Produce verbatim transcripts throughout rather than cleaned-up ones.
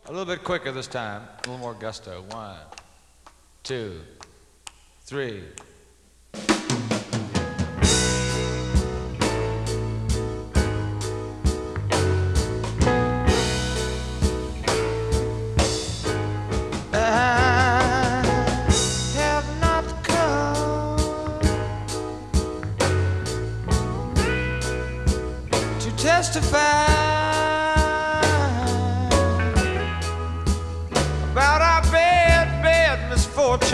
A little bit quicker this time, a little more gusto. One, two, three. I have not come to testify about our bad, bad misfortune,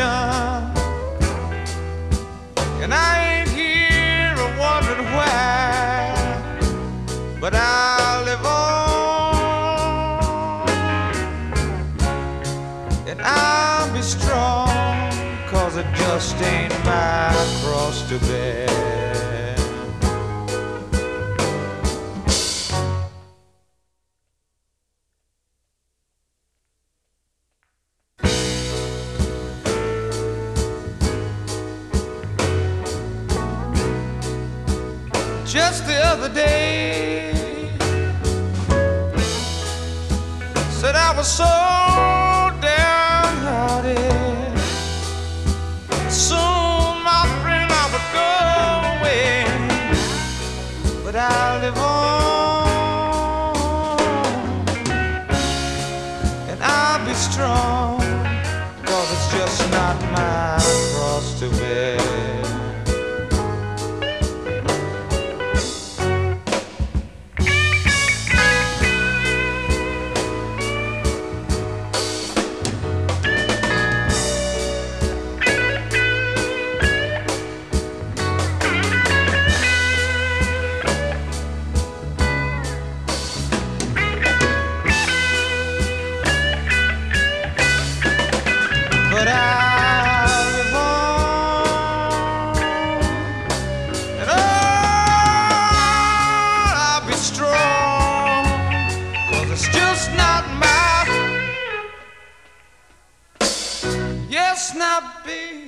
and I ain't here wondering why, but I'll live on, and I'll be strong, 'cause it just ain't my cross to bear. Just the other day, said I was so downhearted. Soon, my friend, I would go away, but I'll live on, and I'll be strong, 'cause it's just not my cross to bear. But I'll live on, and oh, I'll be strong, 'cause it's just not my, yes, not be